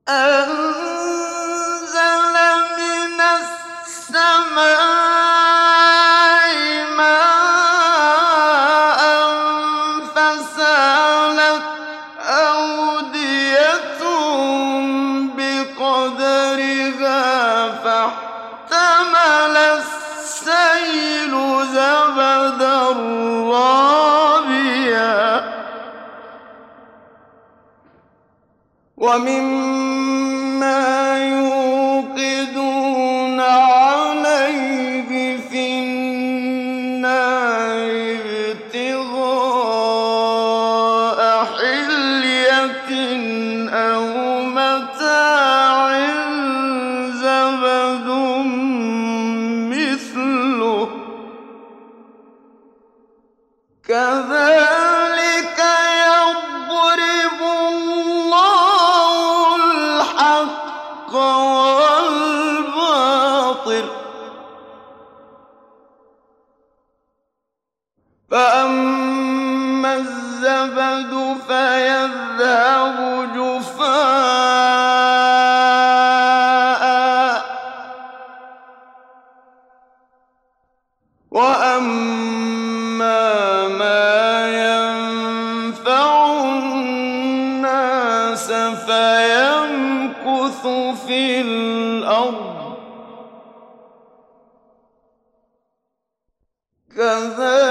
أنزل من السماء ماء فسالت أودية بقدرها فاحتمل السيل زبدا رابيا ومما يوقدون عليه في النار ابتغاء حلية أو متاع زبد مثله كذلك يضرب الله الحق والباطل فأما الزبد فيذهب جفاء وأما ما ينفع الناس فيمكث في الأرض كذلك